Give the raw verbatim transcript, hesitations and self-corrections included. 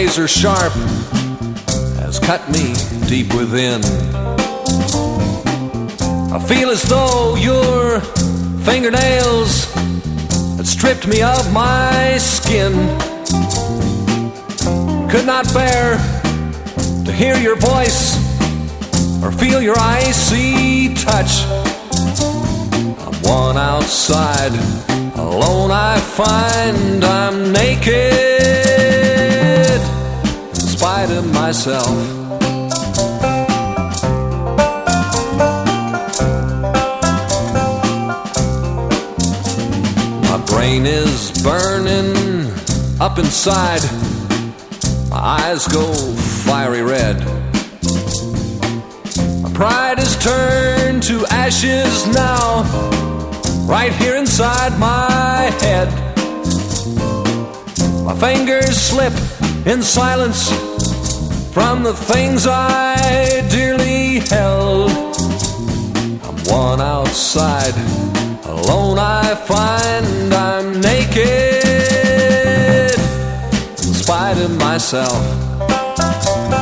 razor sharp has cut me deep within. I feel as though your fingernails had stripped me of my skin. Could not bear to hear your voice or feel your icy touch. I'm one outside, alone I find I'm naked in spite of myself. My brain is burning up inside, my eyes go fiery red. My pride is turned to ashes now, right here inside my head. My fingers slip in silence from the things I dearly held. I'm one outside, alone I find I'm naked in spite of myself.